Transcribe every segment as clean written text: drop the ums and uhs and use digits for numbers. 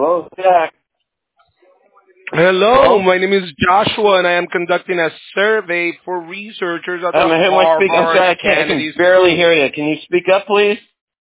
Hello, Jack. Hello, Hello? my name is Joshua, and I am conducting a survey for researchers at the Who am I speaking? I'm Harvard sorry, I can Kennedy barely School. hear you. Can you speak up, please?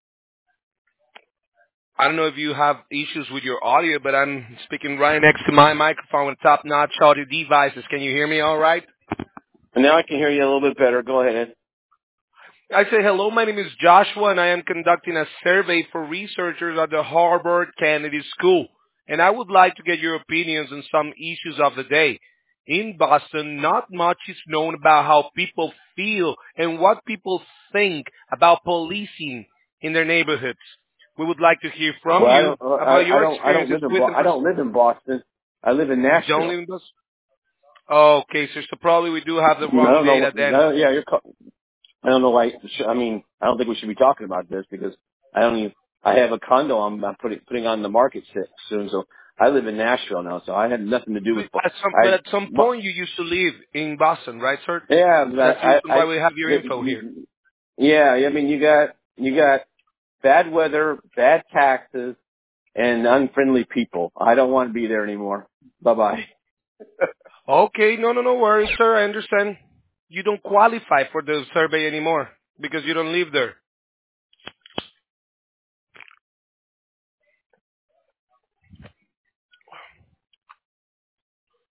I don't know if you have issues with your audio, but I'm speaking right next to my microphone with top-notch audio devices. Can you hear me all right? And now I can hear you a little bit better. Go ahead. I say hello, my name is Joshua, and I am conducting a survey for researchers at the Harvard Kennedy School. And I would like to get your opinions on some issues of the day. In Boston, not much is known about how people feel and what people think about policing in their neighborhoods. We would like to hear from Well, you about your I don't experiences live in with I don't Boston. live in Boston. I live in You don't live Nashville. in Boston? Okay, so probably we do have the I wrong don't know. data then. Yeah, I don't know why. I mean, I don't think we should be talking about this because I don't even. I have a condo I'm putting on the market soon. So I live in Nashville now. So I had nothing to do with. But I. at some point you used to live in Boston, right, sir? Yeah, but That's the reason why we have your info here. yeah. I mean, you got bad weather, bad taxes, and unfriendly people. I don't want to be there anymore. Bye bye. Okay, no worries, sir. I understand. You don't qualify for the survey anymore because you don't live there.